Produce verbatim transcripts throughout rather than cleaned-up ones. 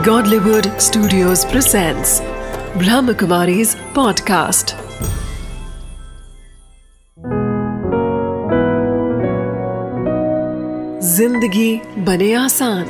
Godlywood Studios presents Brahmakumari's podcast. जिंदगी बने आसान।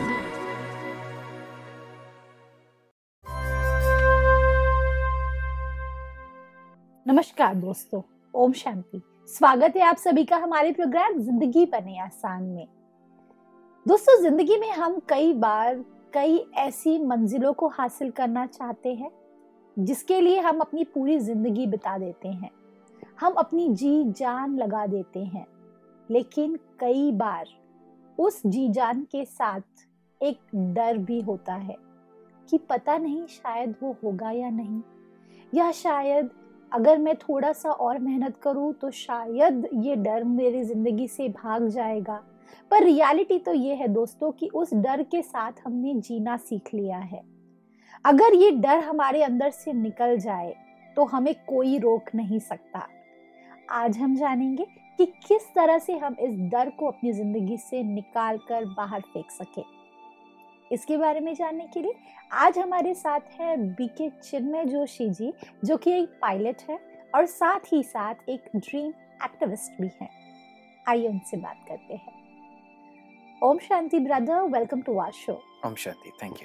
नमस्कार दोस्तों, ओम शांति। स्वागत है आप सभी का हमारे प्रोग्राम जिंदगी बने आसान में। दोस्तों, जिंदगी में हम कई बार कई ऐसी मंजिलों को हासिल करना चाहते हैं जिसके लिए हम अपनी पूरी जिंदगी बिता देते हैं, हम अपनी जी जान लगा देते हैं। लेकिन कई बार उस जी जान के साथ एक डर भी होता है कि पता नहीं शायद वो होगा या नहीं, या शायद अगर मैं थोड़ा सा और मेहनत करूं तो शायद ये डर मेरी जिंदगी से भाग जाएगा। पर रियलिटी तो ये है दोस्तों कि उस डर के साथ हमने जीना सीख लिया है। अगर ये डर हमारे अंदर से निकल जाए तो हमें कोई रोक नहीं सकता। आज हम जानेंगे कि किस तरह से हम इस डर को अपनी जिंदगी से निकाल कर बाहर फेंक सके। इसके बारे में जानने के लिए आज हमारे साथ है बीके चिन्मय जोशी जी, जो कि एक पायलट है और साथ ही साथ एक ड्रीम एक्टिविस्ट भी है। आइए उनसे बात करते हैं। Om Shanti brother, welcome to our show. Om Shanti, thank you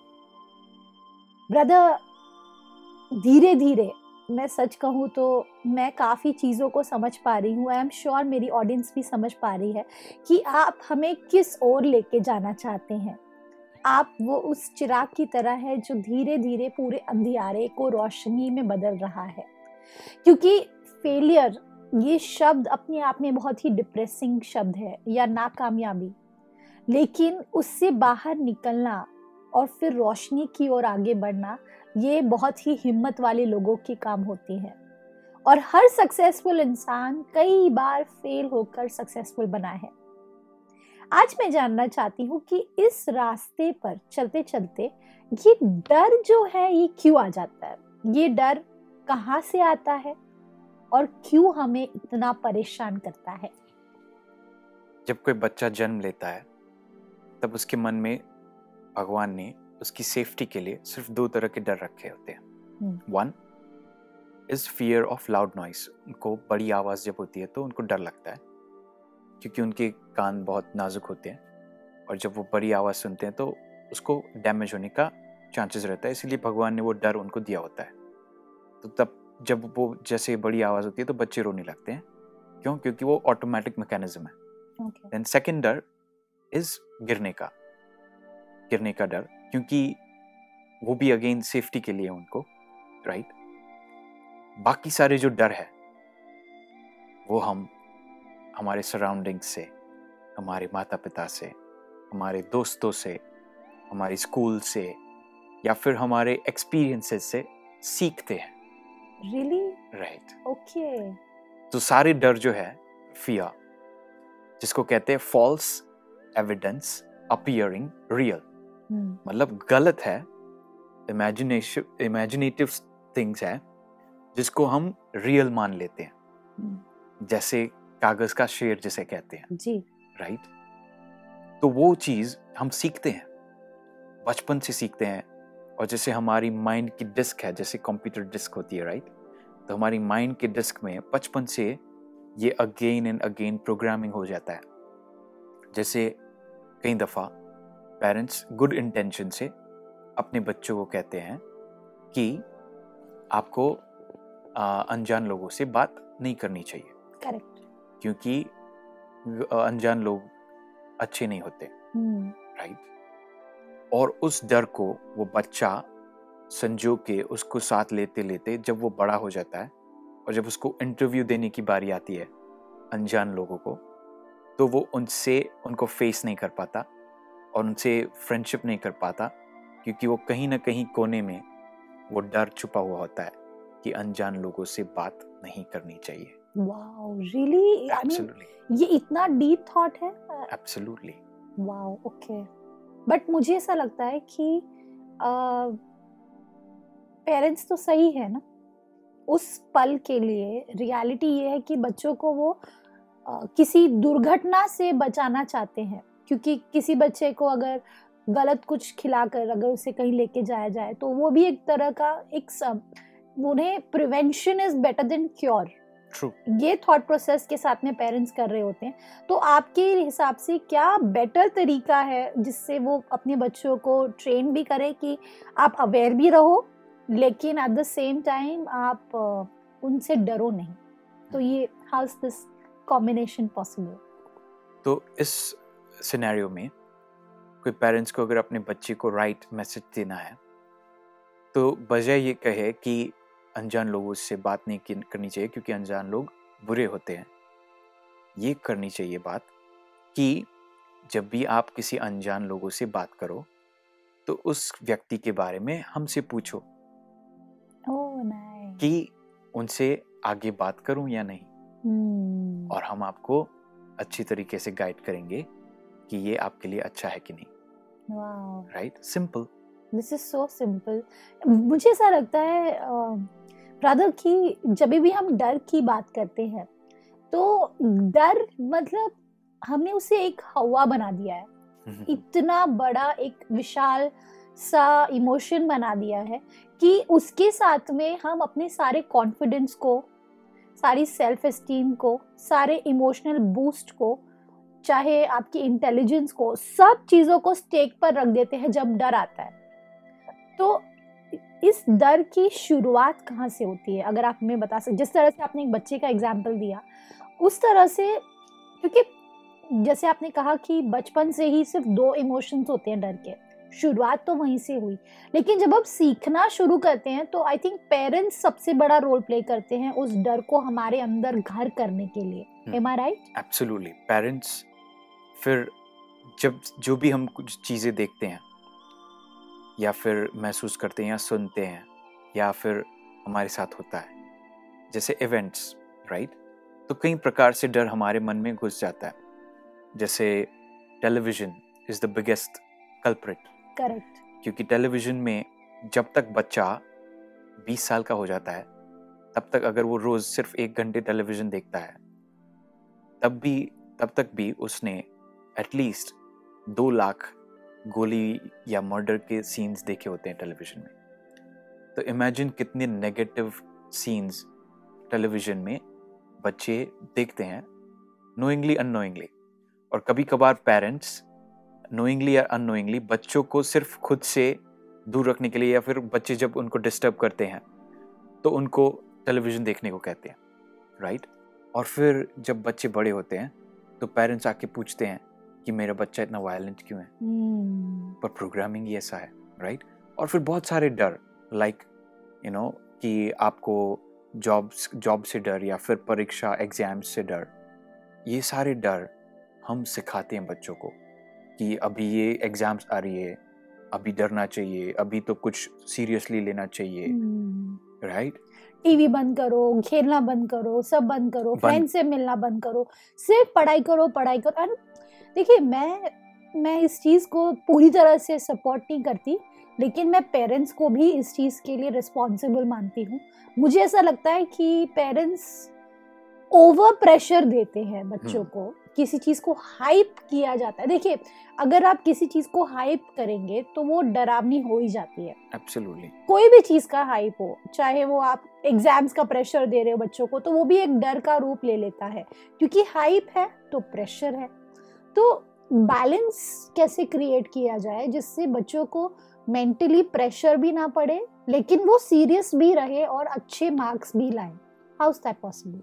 brother. धीरे धीरे मैं सच कहूँ तो मैं काफ़ी चीज़ों को समझ पा रही हूँ। आई एम श्योर मेरी ऑडियंस भी समझ पा रही है कि आप हमें किस ओर लेके जाना चाहते हैं। आप वो उस चिराग की तरह है जो धीरे धीरे पूरे अंधियारे को रोशनी में बदल रहा है। क्योंकि फेलियर ये शब्द अपने आप में बहुत ही डिप्रेसिंग शब्द है, या नाकामयाबी, लेकिन उससे बाहर निकलना और फिर रोशनी की ओर आगे बढ़ना ये बहुत ही हिम्मत वाले लोगों की काम होती है। और हर सक्सेसफुल इंसान कई बार फेल होकर सक्सेसफुल बना है। आज मैं जानना चाहती हूँ कि इस रास्ते पर चलते चलते ये डर जो है ये क्यों आ जाता है, ये डर कहाँ से आता है और क्यों हमें इतना परेशान करता है। जब कोई बच्चा जन्म लेता है तब उसके मन में भगवान ने उसकी सेफ्टी के लिए सिर्फ दो तरह के डर रखे होते हैं। One is fear of loud noise. उनको बड़ी आवाज जब होती है तो उनको डर लगता है, क्योंकि उनके कान बहुत नाजुक होते हैं और जब वो बड़ी आवाज सुनते हैं तो उसको डैमेज होने का चांसेस रहता है, इसलिए भगवान ने वो डर उनको दिया होता है। तो तब जब वो जैसे बड़ी आवाज होती है तो बच्चे रोने लगते हैं। क्यों? क्योंकि वो ऑटोमेटिक मैकेनिज्म है। देन सेकंड डर इज गिरने का गिरने का डर, क्योंकि वो भी अगेन सेफ्टी के लिए उनको, राइट। बाकी सारे जो डर है वो हम हमारे सराउंडिंग से, हमारे माता पिता से, हमारे दोस्तों से, हमारे स्कूल से, या फिर हमारे एक्सपीरियंसेस से सीखते हैं। रियली? राइट। ओके। तो सारे डर जो है, फियर, जिसको कहते हैं फॉल्स एविडेंस अपीयरिंग रियल, मतलब गलत है, इमेजिनेशन इमेजिनेटिव थिंग्स है जिसको हम रियल मान लेते हैं, जैसे कागज का शेर जिसे कहते हैं जी, राइट। तो वो चीज हम सीखते हैं, बचपन से सीखते हैं। और जैसे हमारी माइंड की डिस्क है, जैसे कंप्यूटर डिस्क होती है, राइट। तो हमारी माइंड के डिस्क में बचपन से ये अगेन एंड अगेन प्रोग्रामिंग हो जाता है। जैसे कई दफा पेरेंट्स गुड इंटेंशन से अपने बच्चों को कहते हैं कि आपको आ, अनजान लोगों से बात नहीं करनी चाहिए। करेक्ट। क्योंकि अनजान लोग अच्छे नहीं होते, राइट। और उस डर को वो बच्चा संजो के उसको साथ लेते लेते जब वो बड़ा हो जाता है और जब उसको इंटरव्यू देने की बारी आती है अनजान लोगों को, तो वो उनसे उनको फेस नहीं कर पाता और उनसे फ्रेंडशिप नहीं कर पाता, क्योंकि वो कहीं ना कहीं कोने में वो डर छुपा हुआ होता है कि अनजान लोगों से बात नहीं करनी चाहिए। Wow, really? एब्सोल्युटली। ये इतना डीप थॉट है। एब्सोल्युटली। Wow, okay. बट मुझे ऐसा लगता है कि पेरेंट्स तो सही है ना, उस पल के लिए रियलिटी ये है कि बच्चों को वो आ, किसी दुर्घटना से बचाना चाहते हैं। क्योंकि किसी बच्चे को अगर गलत कुछ खिलाकर अगर उसे कहीं लेके जाया जाए तो वो भी एक तरह का एक सब, उन्हें prevention is better than cure, true, ये थॉट प्रोसेस के साथ में पेरेंट्स कर रहे होते हैं। तो आपके हिसाब से क्या बेटर तरीका है जिससे वो अपने बच्चों को ट्रेन भी करे कि आप अवेयर भी रहो लेकिन एट द सेम टाइम आप uh, उनसे डरो नहीं? तो ये how is this combination possible? तो इस सिनेरियो में कोई पेरेंट्स को अगर अपने बच्चे को राइट मैसेज देना है तो बजाय ये कहे कि अनजान लोगों से बात नहीं करनी चाहिए क्योंकि अनजान लोग बुरे होते हैं, ये करनी चाहिए बात कि जब भी आप किसी अनजान लोगों से बात करो तो उस व्यक्ति के बारे में हमसे पूछो ओह नाइस, कि उनसे आगे बात करूं या नहीं, hmm. और हम आपको अच्छी तरीके से गाइड करेंगे कि ये आपके लिए अच्छा है कि नहीं। wow. Right, simple, this is so simple. मुझे ऐसा लगता है राधा कि जब भी हम डर की बात करते हैं तो डर मतलब हमने उसे एक हवा बना दिया है, इतना बड़ा एक विशाल सा इमोशन बना दिया है कि उसके साथ में हम अपने सारे कॉन्फिडेंस को, सारी सेल्फ एस्टीम को, सारे इमोशनल बूस्ट को, चाहे आपकी इंटेलिजेंस को, सब चीजों को स्टेक पर रख देते हैं जब डर आता है। तो इस डर की शुरुआत कहाँ से होती है अगर आप हमें बता सकते? जिस तरह से आपने एक बच्चे का एग्जाम्पल दिया उस तरह से, क्योंकि जैसे आपने कहा कि बचपन से ही सिर्फ दो इमोशंस होते हैं डर के, शुरुआत तो वहीं से हुई, लेकिन जब आप सीखना शुरू करते हैं तो आई थिंक पेरेंट्स सबसे बड़ा रोल प्ले करते हैं उस डर को हमारे अंदर घर करने के लिए। Am I right? Absolutely. Parents फिर जब जो भी हम कुछ चीज़ें देखते हैं या फिर महसूस करते हैं या सुनते हैं या फिर हमारे साथ होता है, जैसे इवेंट्स, राइट, तो कई प्रकार से डर हमारे मन में घुस जाता है। जैसे television is the biggest culprit. Correct. क्योंकि टेलीविज़न में जब तक बच्चा बीस साल का हो जाता है तब तक अगर वो रोज़ सिर्फ एक घंटे टेलीविज़न देखता है तब भी तब तक भी उसने एटलीस्ट दो लाख गोली या मर्डर के सीन्स देखे होते हैं टेलीविज़न में। तो इमेजिन कितने नेगेटिव सीन्स टेलीविज़न में बच्चे देखते हैं, नोइंगली अननोइंगली। और कभी कभार पेरेंट्स नोइंगली या अननोइंगली बच्चों को सिर्फ खुद से दूर रखने के लिए या फिर बच्चे जब उनको डिस्टर्ब करते हैं तो उनको टेलीविज़न देखने को कहते हैं, राइट। और फिर जब बच्चे बड़े होते हैं तो पेरेंट्स आके पूछते हैं कि मेरा बच्चा इतना वायलेंट क्यों है, hmm. पर प्रोग्रामिंग ही ऐसा है, राइट। और फिर बहुत सारे डर, लाइक यू नो कि आपको जॉब्स जॉब से डर या फिर परीक्षा एग्जाम्स से डर, ये सारे डर हम सिखाते हैं बच्चों को कि अभी ये एग्जाम्स आ रही है, अभी डरना चाहिए, अभी तो कुछ सीरियसली लेना चाहिए, राइट hmm. right? टीवी बंद करो, खेलना बंद करो, सब बंद करो, फ्रेंड से मिलना बंद करो, सिर्फ पढ़ाई करो पढ़ाई करो। और देखिए मैं मैं इस चीज़ को पूरी तरह से सपोर्ट नहीं करती, लेकिन मैं पेरेंट्स को भी इस चीज़ के लिए रिस्पॉन्सिबल मानती हूँ। मुझे ऐसा लगता है कि पेरेंट्स ओवर प्रेशर देते हैं बच्चों को, किसी चीज़ को हाइप किया जाता है। देखिए अगर आप किसी चीज़ को हाइप करेंगे तो वो डरावनी हो ही जाती है। एब्सोल्युटली। कोई भी चीज़ का हाइप हो, चाहे वो आप एग्जाम्स का प्रेशर दे रहे हो बच्चों को, तो वो भी एक डर का रूप ले लेता है, क्योंकि हाइप है तो प्रेशर है। तो बैलेंस कैसे क्रिएट किया जाए जिससे बच्चों को मेंटली प्रेशर भी ना पड़े लेकिन वो सीरियस भी रहे और अच्छे मार्क्स भी लाए? How is that possible?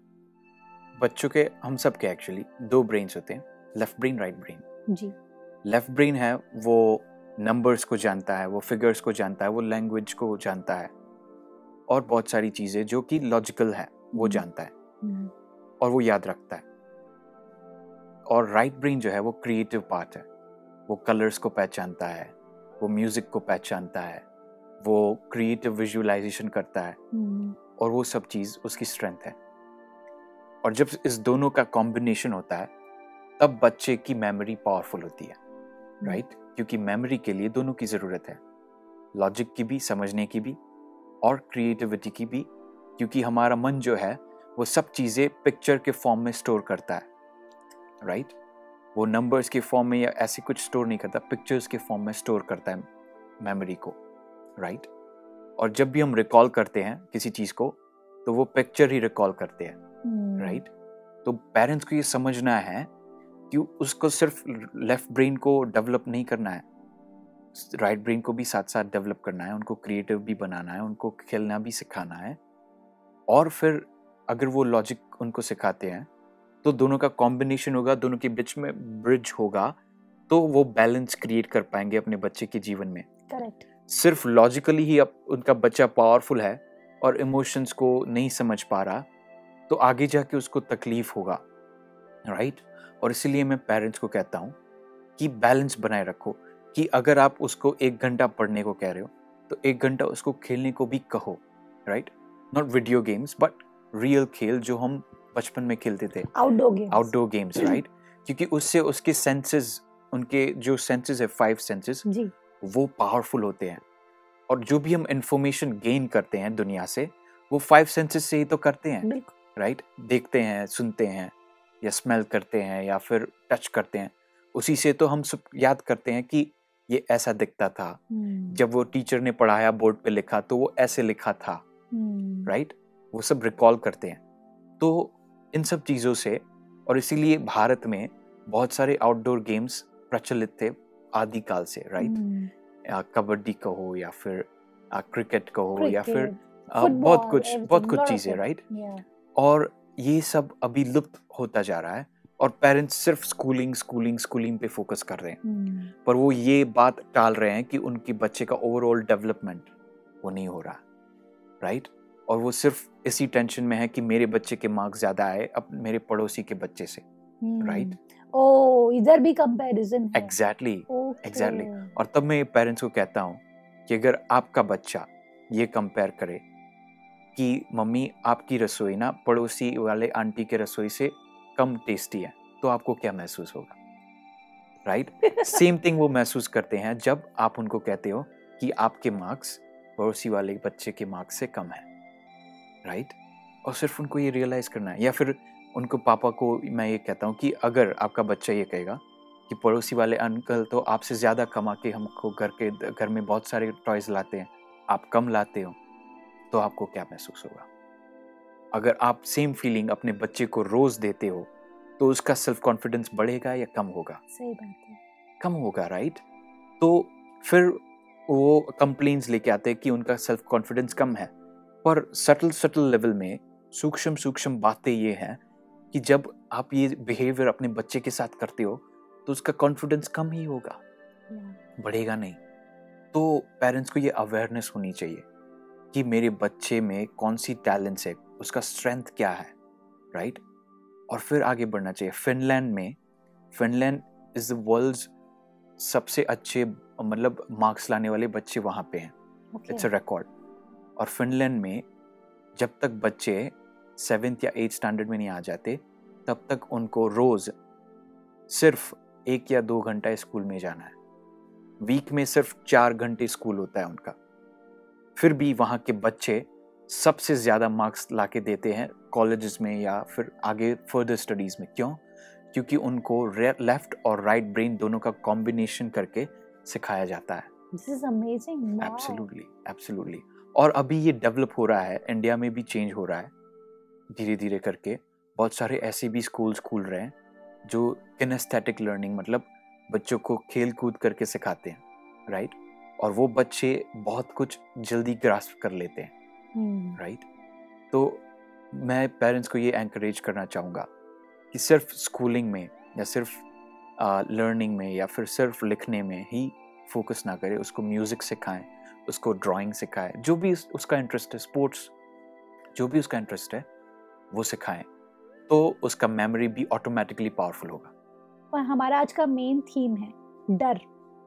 बच्चों के, हम सब के एक्चुअली दो ब्रेन्स होते हैं, लेफ्ट ब्रेन, राइट ब्रेन। जी। लेफ्ट ब्रेन है वो नंबर्स को जानता है, वो फिगर्स को जानता है, वो लैंग्वेज को जानता है और बहुत सारी चीज़ें जो कि लॉजिकल है वो जानता है और वो याद रखता है। और राइट ब्रेन जो है वो क्रिएटिव पार्ट है, वो कलर्स को पहचानता है, वो म्यूजिक को पहचानता है, वो क्रिएटिव विजुअलाइजेशन करता है और वो सब चीज़ उसकी स्ट्रेंथ है। और जब इस दोनों का कॉम्बिनेशन होता है तब बच्चे की मेमोरी पावरफुल होती है, राइट। क्योंकि मेमोरी के लिए दोनों की ज़रूरत है, लॉजिक की भी, समझने की भी और क्रिएटिविटी की भी, क्योंकि हमारा मन जो है वो सब चीज़ें पिक्चर के फॉर्म में स्टोर करता है, राइट। वो नंबर्स के फॉर्म में या ऐसे कुछ स्टोर नहीं करता, पिक्चर्स के फॉर्म में स्टोर करता है मेमोरी को, राइट? और जब भी हम रिकॉल करते हैं किसी चीज को तो वो पिक्चर ही रिकॉल करते हैं, राइट? hmm. तो पेरेंट्स को ये समझना है कि उसको सिर्फ लेफ्ट ब्रेन को डेवलप नहीं करना है, राइट ब्रेन को भी साथ साथ डेवलप करना है, उनको क्रिएटिव भी बनाना है, उनको खेलना भी सिखाना है। और फिर अगर वो लॉजिक उनको सिखाते हैं तो दोनों का कॉम्बिनेशन होगा, दोनों के बीच में ब्रिज होगा, तो वो बैलेंस क्रिएट कर पाएंगे अपने बच्चे के जीवन में। करेक्ट। सिर्फ लॉजिकली ही अब उनका बच्चा पावरफुल है और इमोशंस को नहीं समझ पा रहा तो आगे जाके उसको तकलीफ होगा, राइट? और इसीलिए मैं पेरेंट्स को कहता हूँ कि बैलेंस बनाए रखो, कि अगर आप उसको एक घंटा पढ़ने को कह रहे हो तो एक घंटा उसको खेलने को भी कहो, right? Not video games but real खेल जो हम बचपन में खेलते थे, outdoor games, outdoor games, right? क्योंकि उससे उसके सेंसेस, उनके जो सेंसेस है, फाइव सेंसेस, वो पावरफुल होते हैं। और जो भी हम इंफॉर्मेशन गेन करते हैं दुनिया से वो फाइव सेंसेस से ही तो करते हैं, राइट? देखते हैं, सुनते हैं या स्मेल करते हैं या फिर टच करते हैं, उसी से तो हम सब याद करते हैं कि ये ऐसा दिखता था, hmm. जब वो टीचर ने पढ़ाया बोर्ड पे लिखा तो वो ऐसे लिखा था, hmm. राइट? वो सब रिकॉल करते हैं। तो इन सब चीज़ों से, और इसीलिए भारत में बहुत सारे आउटडोर गेम्स प्रचलित थे आदिकाल से, राइट? hmm. कबड्डी कहो या फिर क्रिकेट कहो या फिर आ, बहुत कुछ बहुत कुछ चीज़ें, राइट? और ये सब अभी लुप्त होता जा रहा है और पेरेंट्स सिर्फ स्कूलिंग स्कूलिंग स्कूलिंग पे फोकस कर रहे हैं, hmm. पर वो ये बात टाल रहे हैं कि उनके बच्चे का ओवरऑल डेवलपमेंट वो नहीं हो रहा, राइट? और वो सिर्फ इसी टेंशन में है कि मेरे बच्चे के मार्क्स ज्यादा आए अब मेरे पड़ोसी के बच्चे से, राइट? hmm. ओ, इधर भी कंपैरिजन है। Exactly exactly. और तब मैं पेरेंट्स को कहता हूँ कि अगर आपका बच्चा ये कंपेयर करे कि मम्मी आपकी रसोई ना पड़ोसी वाले आंटी के रसोई से कम टेस्टी है, तो आपको क्या महसूस होगा, राइट? सेम थिंग वो महसूस करते हैं जब आप उनको कहते हो कि आपके मार्क्स पड़ोसी वाले बच्चे के मार्क्स से कम है, राइट? और सिर्फ उनको ये रियलाइज करना है। या फिर उनको पापा को मैं ये कहता हूँ कि अगर आपका बच्चा ये कहेगा कि पड़ोसी वाले अंकल तो आपसे ज़्यादा कमा के हमको घर के घर में बहुत सारे टॉयज लाते हैं, आप कम लाते हो, तो आपको क्या महसूस होगा? अगर आप सेम फीलिंग अपने बच्चे को रोज देते हो तो उसका सेल्फ कॉन्फिडेंस बढ़ेगा या कम होगा? सही बात है, कम होगा, राइट? तो फिर वो कंप्लेंट्स लेके आते हैं कि उनका सेल्फ कॉन्फिडेंस कम है, पर सटल सटल लेवल में सूक्ष्म सूक्ष्म बातें ये हैं कि जब आप ये बिहेवियर अपने बच्चे के साथ करते हो तो उसका कॉन्फिडेंस कम ही होगा, बढ़ेगा नहीं। तो पेरेंट्स को ये अवेयरनेस होनी चाहिए कि मेरे बच्चे में कौन सी टैलेंट्स है, उसका स्ट्रेंथ क्या है, राइट? और फिर आगे बढ़ना चाहिए। फिनलैंड में, फिनलैंड इज द वर्ल्ड्स सबसे अच्छे मतलब मार्क्स लाने वाले बच्चे वहाँ पे हैं, इट्स अ रिकॉर्ड। और फिनलैंड में जब तक बच्चे सेवेंथ या एट्थ स्टैंडर्ड में नहीं आ जाते तब तक उनको रोज सिर्फ एक या दो घंटा स्कूल में जाना है, वीक में सिर्फ चार घंटे स्कूल होता है उनका। फिर भी वहाँ के बच्चे सबसे ज़्यादा मार्क्स लाके देते हैं कॉलेजेस में या फिर आगे फर्दर स्टडीज़ में। क्यों? क्योंकि उनको लेफ्ट और राइट ब्रेन दोनों का कॉम्बिनेशन करके सिखाया जाता है। This is amazing. Wow. Absolutely, absolutely. और अभी ये डेवलप हो रहा है, इंडिया में भी चेंज हो रहा है धीरे धीरे करके। बहुत सारे ऐसे भी स्कूल्स खुल रहे हैं जो किनेस्थेटिक लर्निंग मतलब बच्चों को खेल कूद करके सिखाते हैं, राइट? और वो बच्चे बहुत कुछ जल्दी ग्रास्प कर लेते हैं, राइट? hmm. तो मैं पेरेंट्स को ये एनकरेज करना चाहूँगा कि सिर्फ स्कूलिंग में या सिर्फ लर्निंग में या फिर सिर्फ लिखने में ही फोकस ना करें, उसको म्यूज़िक सिखाएं, उसको ड्राइंग सिखाएं, जो भी उसका इंटरेस्ट है, स्पोर्ट्स जो भी उसका इंटरेस्ट है वो सिखाएं, तो उसका मेमोरी भी ऑटोमेटिकली पावरफुल होगा। और हमारा आज का मेन थीम है डर,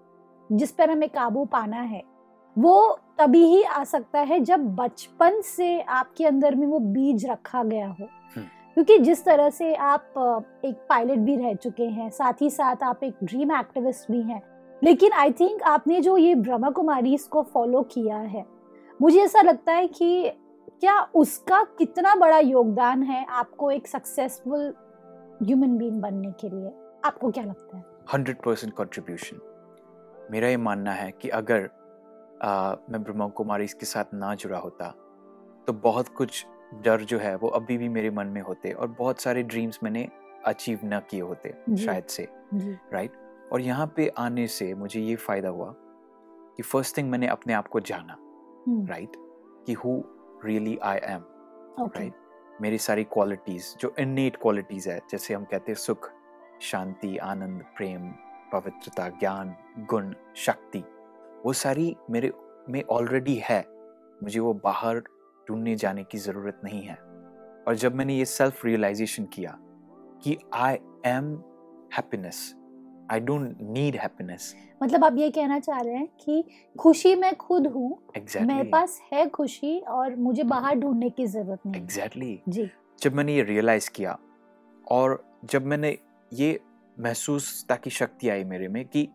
जिस पर हमें काबू पाना है। वो तभी ही आ सकता है जब बचपन से आपके अंदर में वो बीज रखा गया हो, क्योंकि जिस तरह से आप एक पायलट भी रह चुके हैं, साथ ही साथ आप एक ड्रीम एक्टिविस्ट भी हैं, लेकिन आई थिंक आपने जो ये ब्रह्मा कुमारी इसको फॉलो किया है, मुझे ऐसा लगता है कि क्या उसका कितना बड़ा योगदान है आपको एक सक्सेसफुल ह्यूमन बीइंग बनने के लिए? आपको क्या लगता है? Hundred percent contribution. मेरा ये मानना है कि अगर आ, मैं ब्रह्मा कुमारी के साथ ना जुड़ा होता तो बहुत कुछ डर जो है वो अभी भी मेरे मन में होते और बहुत सारे ड्रीम्स मैंने अचीव ना किए होते शायद से, राइट। और यहाँ पे आने से मुझे ये फायदा हुआ कि फर्स्ट थिंग मैंने अपने आप को जाना, राइट, कि who really I am, right. मेरी सारी क्वालिटीज जो इननेट क्वालिटीज है, जैसे हम कहते हैं सुख, शांति, आनंद, प्रेम, पवित्रता, ज्ञान, गुण, शक्ति, वो सारी मेरे में ऑलरेडी है। मुझे वो बाहर ढूंढने जाने की जरूरत नहीं है। और जब मैंने ये सेल्फ रियलाइजेशन किया कि I am happiness, I don't need happiness, मतलब आप ये कहना चाह रहे हैं कि खुशी मैं खुद हूँ, exactly. मेरे पास है खुशी और मुझे बाहर ढूंढने की जरूरत नहीं। Exactly exactly. जी। जब मैंने ये रियलाइज किया और जब मैंने ये महसूस ताकि शक्ति आई मेरे में कि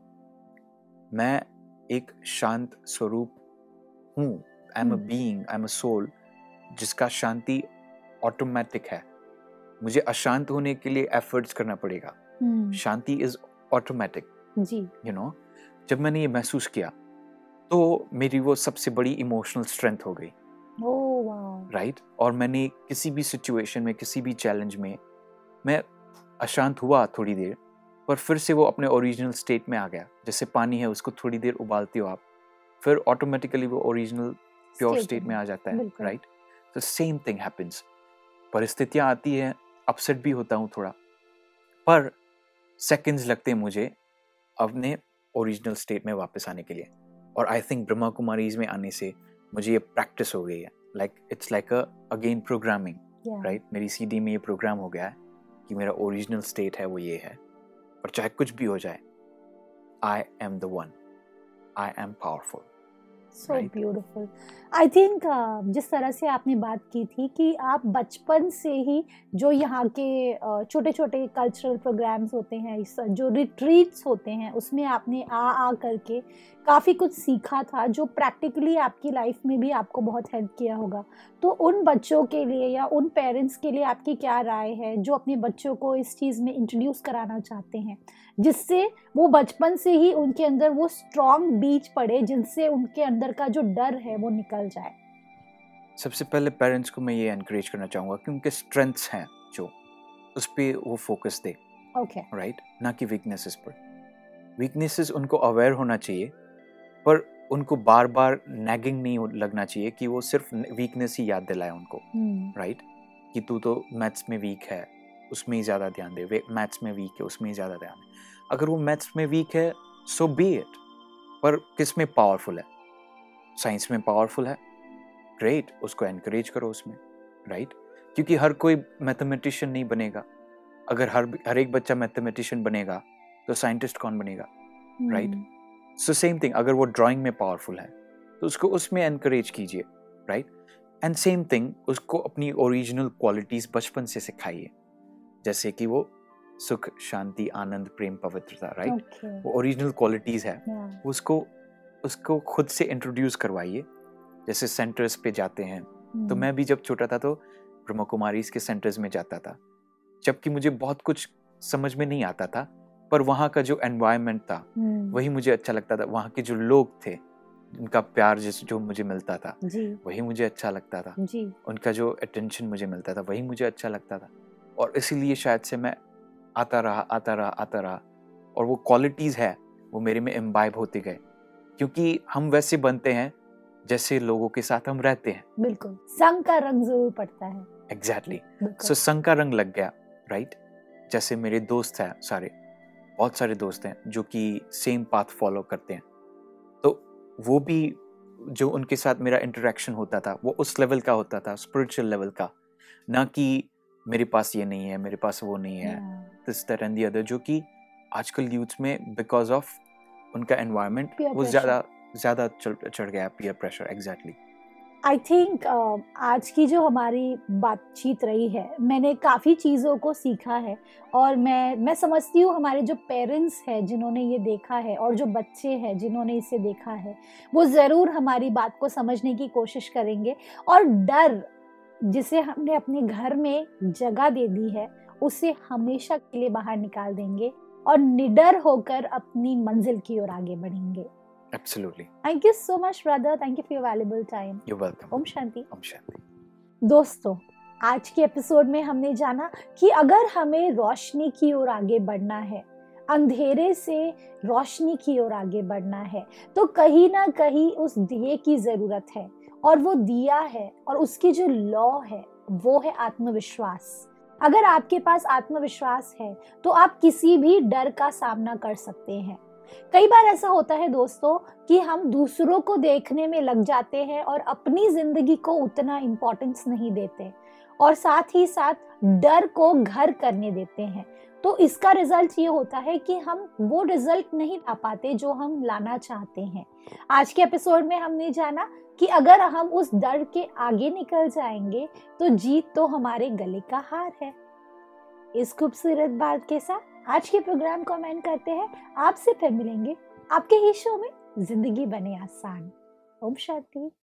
मैं एक शांत स्वरूप हूँ, I am a being, I am a soul, जिसका शांति ऑटोमेटिक है। मुझे अशांत होने के लिए एफर्ट्स करना पड़ेगा, शांति इज ऑटोमेटिक, जी, यू नो। जब मैंने ये महसूस किया तो मेरी वो सबसे बड़ी इमोशनल स्ट्रेंथ हो गई, ओह वाव, राइट। और मैंने किसी भी सिचुएशन में, किसी भी चैलेंज में मैं अशांत हुआ थोड़ी देर, पर फिर से वो अपने ओरिजिनल स्टेट में आ गया। जैसे पानी है, उसको थोड़ी देर उबालते हो आप, फिर ऑटोमेटिकली वो ओरिजिनल प्योर स्टेट में आ जाता है, राइट। तो सेम थिंग हैपेंस। परिस्थितियां आती हैं, अपसेट भी होता हूँ थोड़ा, पर सेकंड्स लगते हैं मुझे अपने ओरिजिनल स्टेट में वापस आने के लिए। और आई थिंक ब्रह्मा कुमारीज में आने से मुझे ये प्रैक्टिस हो गई है, like it's like a again programming, right. मेरी सीडी में ये प्रोग्राम हो गया है कि मेरा ओरिजिनल स्टेट है वो ये है, और चाहे कुछ भी हो जाए, I am the one, I am powerful. So beautiful. I think जिस तरह से आपने बात की थी कि आप बचपन से ही जो यहाँ के छोटे छोटे कल्चरल प्रोग्राम्स होते हैं, जो रिट्रीट्स होते हैं, उसमें आपने आ आ करके काफ़ी कुछ सीखा था जो प्रैक्टिकली आपकी लाइफ में भी आपको बहुत हेल्प किया होगा। तो उन बच्चों के लिए या उन पेरेंट्स के लिए आपकी क्या राय है जो अपने बच्चों को इस चीज़ में इंट्रोड्यूस कराना चाहते हैं, जिससे वो बचपन से ही उनके अंदर वो स्ट्रॉन्ग बीज पड़े, जिनसे उनके अंदर का जो डर है वो निकल जाए? सबसे पहले पेरेंट्स को मैं ये एनकरेज करना चाहूँगा कि उनके स्ट्रेंथ्स हैं जो, उस पर वो फोकस दे, ओके, राइट, ना कि वीकनेसेस पर। वीकनेसेस उनको अवेयर होना चाहिए, पर उनको बार बार नैगिंग नहीं लगना चाहिए कि वो सिर्फ वीकनेस ही याद दिलाए उनको, राइट, कि तू तो मैथ्स में वीक है, उसमें ही ज़्यादा ध्यान दे, मैथ्स में वीक है उसमें ही ज़्यादा ध्यान दे। अगर वो मैथ्स में वीक है सो बी इट, पर किस में पावरफुल है, साइंस में पावरफुल है, ग्रेट, उसको एनकरेज करो उसमें, राइट। क्योंकि हर कोई मैथमेटिशियन नहीं बनेगा। अगर हर हर एक बच्चा मैथमेटिशियन बनेगा तो साइंटिस्ट कौन बनेगा, राइट। सो सेम थिंग, अगर वो ड्राइंग में पावरफुल है तो उसको उसमें एनकरेज कीजिए, राइट। एंड सेम थिंग, उसको अपनी ओरिजिनल क्वालिटीज बचपन से सिखाइए, जैसे कि वो सुख, शांति, आनंद, प्रेम, पवित्रता, राइट, okay. वो ओरिजिनल क्वालिटीज है, yeah. उसको उसको खुद से इंट्रोड्यूस करवाइए। जैसे सेंटर्स पे जाते हैं, hmm. तो मैं भी जब छोटा था तो ब्रह्मा कुमारीज के सेंटर्स में जाता था, जबकि मुझे बहुत कुछ समझ में नहीं आता था, पर वहाँ का जो एनवायरनमेंट था hmm. वही मुझे अच्छा लगता था। वहाँ के जो लोग थे, उनका प्यार जिस जो मुझे मिलता था जी. वही मुझे अच्छा लगता था जी. उनका जो अटेंशन मुझे मिलता था वही मुझे अच्छा लगता था। और इसीलिए शायद से मैं आता रहा आता रहा आता रहा और वो क्वालिटीज़ है वो मेरे में इम्बाइब होते गए, क्योंकि हम वैसे बनते हैं जैसे लोगों के साथ हम रहते हैं। बिल्कुल, संग का रंग जरूर पड़ता है। एग्जैक्टली, सो संग का रंग लग गया, राइट। जैसे मेरे दोस्त हैं सारे, बहुत सारे दोस्त हैं जो कि सेम पाथ फॉलो करते हैं, तो वो भी जो उनके साथ मेरा इंटरेक्शन होता था वो उस लेवल का होता था, स्पिरिचुअल लेवल का, ना कि मेरे पास ये नहीं है, मेरे पास वो नहीं है, this that and the other, जो कि आजकल यूथ में बिकॉज ऑफ उनका एनवायरनमेंट वो ज़्यादा ज़्यादा चढ़ गया, peer pressure. Exactly. I think आज की जो हमारी बातचीत रही है, मैंने काफ़ी चीज़ों को सीखा है, और मैं मैं समझती हूँ हमारे जो पेरेंट्स हैं जिन्होंने ये देखा है और जो बच्चे हैं जिन्होंने इसे देखा है, वो ज़रूर हमारी बात को समझने की कोशिश करेंगे, और डर जिसे हमने अपने घर में जगह दे दी है उसे हमेशा के लिए बाहर निकाल देंगे। और निडर होकर अपनी मंजिल की ओर आगे बढ़ेंगे। Absolutely. Thank you so much, brother. Thank you for your valuable time. You're welcome. Om Shanti. Om Shanti. दोस्तों, आज के एपिसोड में हमने जाना कि अगर हमें रोशनी की ओर आगे बढ़ना है, अंधेरे से रोशनी की ओर आगे बढ़ना है, तो कहीं ना कहीं उस दिए की जरूरत है, और वो दिया है और उसकी जो लौ है वो है आत्मविश्वास। अगर आपके पास आत्मविश्वास है तो आप किसी भी डर का सामना कर सकते हैं। कई बार ऐसा होता है दोस्तों कि हम दूसरों को देखने में लग जाते हैं और अपनी जिंदगी को उतना इम्पोर्टेंस नहीं देते, और साथ ही साथ डर को घर करने देते हैं। तो इसका रिजल्ट ये होता है कि हम वो रिजल्ट नहीं ला पाते जो हम लाना चाहते हैं। आज के एपिसोड में हमने जाना कि अगर हम उस डर के आगे निकल जाएंगे तो जीत तो हमारे गले का हार है। इस खूबसूरत बात के साथ आज के प्रोग्राम को हम एंड करते हैं। आपसे फिर मिलेंगे आपके ही शो में जिंदगी बने आसान। ओम शांति।